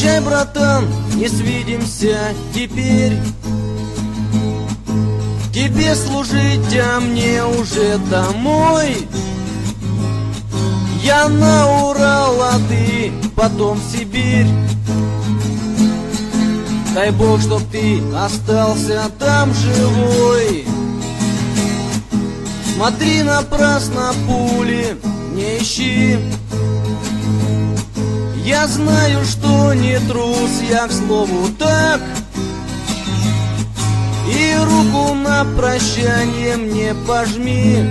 Прощай, братан, не свидимся теперь. Тебе служить, а мне уже домой. Я на Урал, а ты потом в Сибирь. Дай Бог, чтоб ты остался там живой. Смотри, напрасно пули не ищи. Я знаю, что не трус, я, к слову, так. И руку на прощание мне пожми.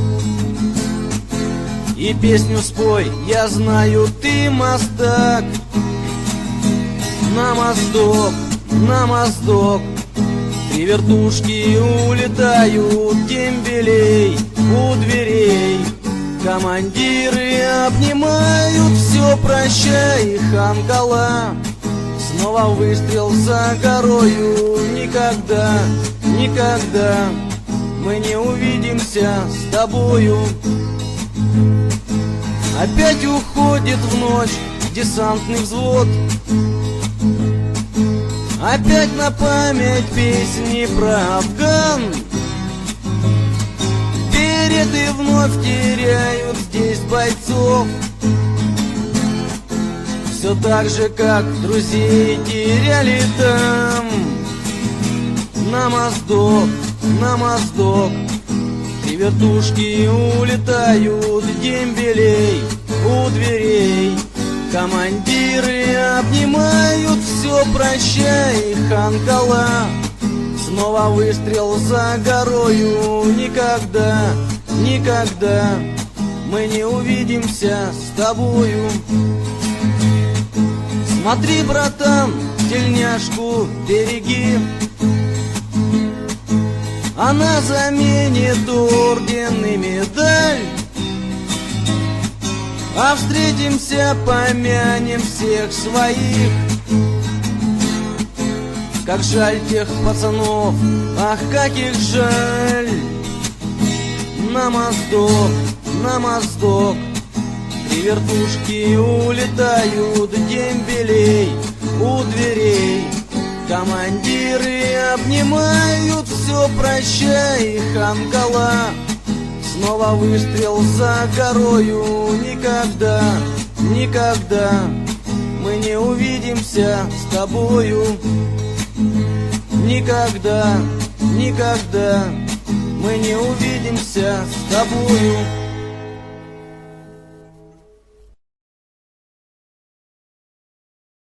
И песню спой, я знаю, ты мастак. На моздок, на моздок, три вертушки улетают дембелей у дверей. Командиры обнимают, все прощай, ханкала. Снова выстрел за горою, никогда, никогда мы не увидимся с тобою. Опять уходит в ночь десантный взвод. Опять на память песни про Афган. Береты вновь теряют здесь бойцов. Все так же, как друзей теряли там. На моздок, на моздок, три вертушки улетают дембелей у дверей. Командиры обнимают, все прощай, ханкала. Снова выстрел за горою, никогда, никогда мы не увидимся с тобою. Смотри, братан, тельняшку береги. Она заменит орден и медаль. А встретимся, помянем всех своих. Как жаль тех пацанов, ах, как их жаль. На моздок, на моздок, три вертушки улетают дембелей у дверей. Командиры обнимают, все прощай, ханкала. Снова выстрел за горою, никогда, никогда мы не увидимся с тобою. Никогда, никогда мы не увидимся с тобою.